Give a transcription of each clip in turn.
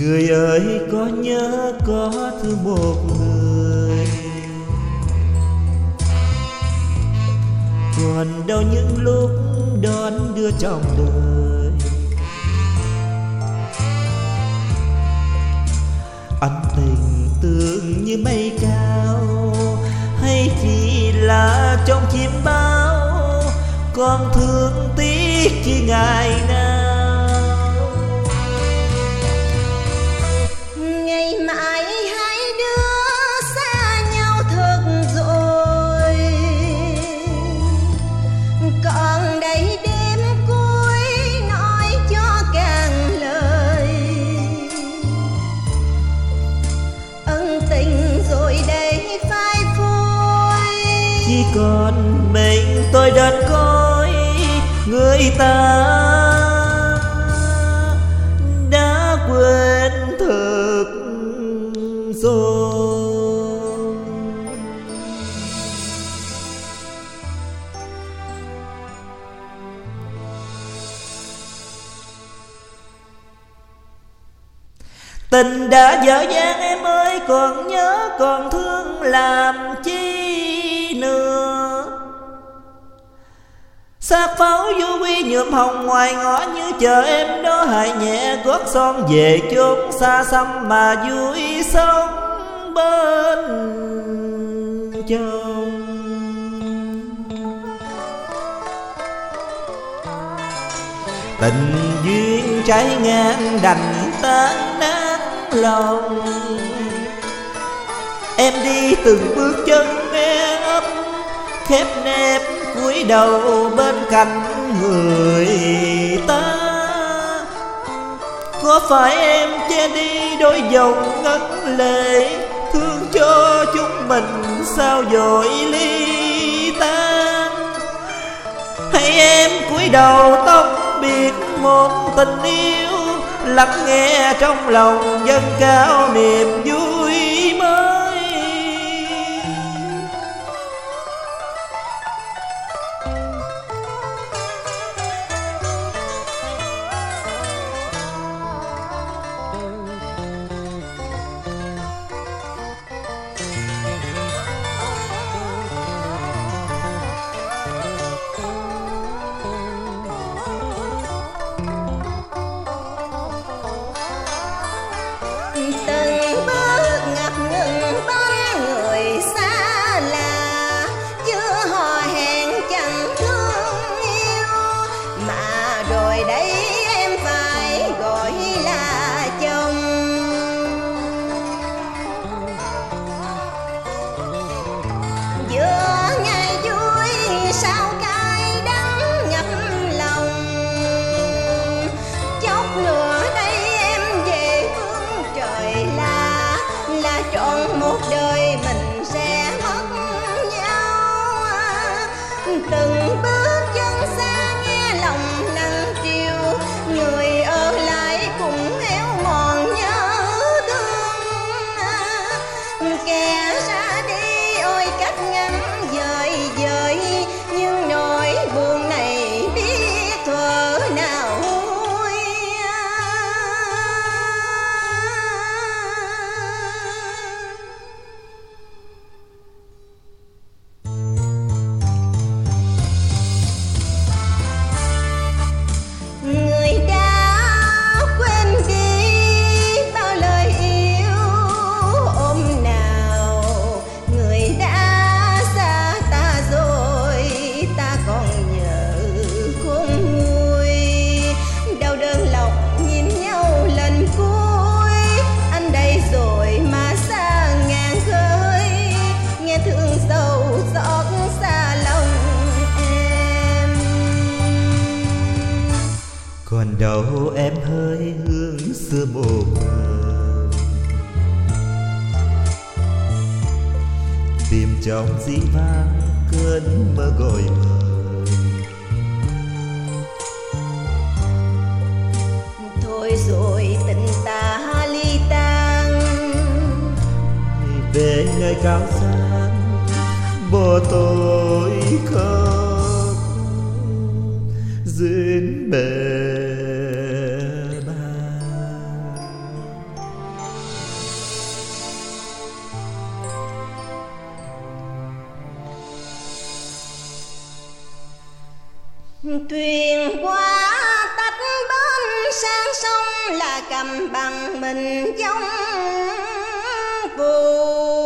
Người ơi có nhớ có thương một người, còn đâu những lúc đón đưa trong đời. Ân tình tưởng như mây cao, hay chỉ là trong chim bao, con thương tiếc chỉ ngày nào. Ngày mãi hai đứa xa nhau thật rồi, còn đây đêm cuối nói cho càng lời. Ân tình rồi đây phai phôi, Chỉ còn mình tôi đơn côi, người ta đã quên thật rồi. Tình đã dở dang em ơi, còn nhớ còn thương làm chi nữa. Xác pháo du quy nhuộm hồng ngoài ngõ, như chờ em đó hãy nhẹ gót son về chốn xa xăm mà vui sống bên chồng. Tình duyên trái ngang đành tan nát lòng, em đi từng bước chân nghe ấm khép nép cúi đầu bên cạnh người ta. Có phải em che đi đôi dòng ngấn lệ, thương cho chúng mình sao dội ly tan? Hay em cúi đầu tóc biệt một tình yêu, lắng nghe trong lòng dâng cao niềm vui mới. từng bước ngập ngừng bóng người xa lạ, chưa hò hẹn chẳng thương yêu, mà rồi đây em phải gọi là chồng. Giữa ngày vui sao cay đắng ngập lòng, chốc nữa đây em về phương trời là trọn một đời mình sẽ mất nhau. Từng bước chân xa nghe lòng nặng trĩu, người ở lại cũng héo mòn nhớ thương. Kẻ ra đi ôi cách ngắn dời dời, nhưng nỗi buồn này biết thuở nào nguôi. Người đã quên đi bao lời yêu ôm nào, người đã xa ta rồi ta còn nhớ khôn nguôi. Đau đớn lòng nhìn nhau lần cuối, anh đây rồi mà xa ngàn khơi, nghe thương sâu xót xa lòng em. Còn đâu em hơi hương xưa một lần, tìm trong dĩ vãng cơn mơ gọi mời. Thôi rồi tình ta ly tan, Về nơi cao sang bỏ tôi khóc duyên bề bạc. sông là cầm bằng mình giống phù,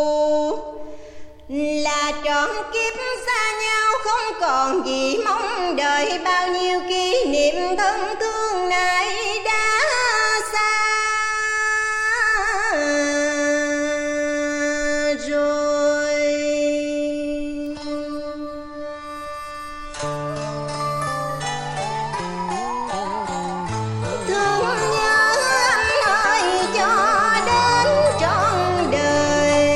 là trọn kiếp xa nhau không còn gì mong đợi, bao nhiêu kỷ niệm thân thương nay đã xa rồi. Thương nhớ anh ơi cho đến trọn đời,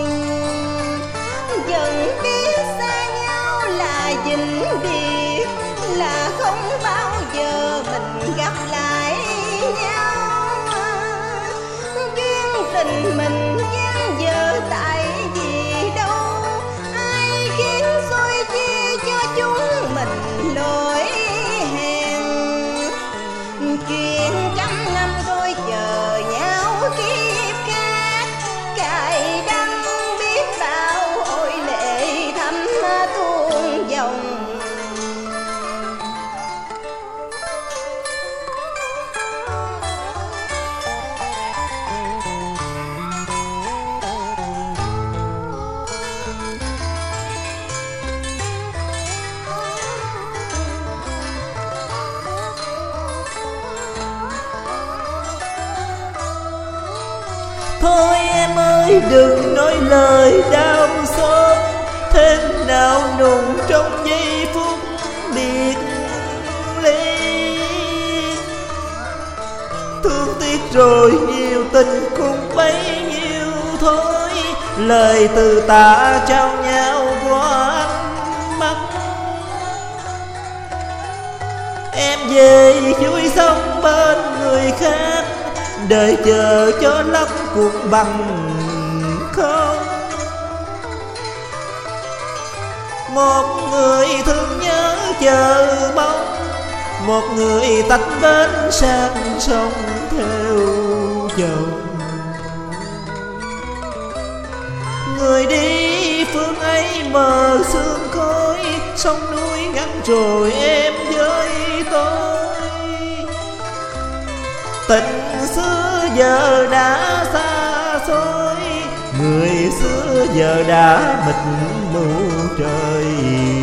dần biết xa nhau là vĩnh biệt, là không bao giờ mình gặp lại nhau. Duyên tình mình gian dở tại vì đâu, ai khiến xôi chia cho chúng mình lỗi hẹn. Chuyện trăm năm đôi chờ nhau kiếp khác, cài đắng biết bao ôi lệ thấm tuôn dòng. Thôi em ơi đừng nói lời đau xót, thế nào nùng trong giây phút biệt ly. Thương tiếc rồi nhiều tình cũng bấy nhiêu thôi, lời từ tạ trao nhau qua ánh mắt. Em về vui sống bên người khác, đợi chờ cho lắm cuộc bằng không. Một người thương nhớ chờ mong, một người tách bến sang sông theo dòng. Người đi phương ấy mờ sương khói, sông núi ngắn rồi em với tôi. Tình xưa giờ đã xa xôi, người xưa giờ đã mịt mù trời.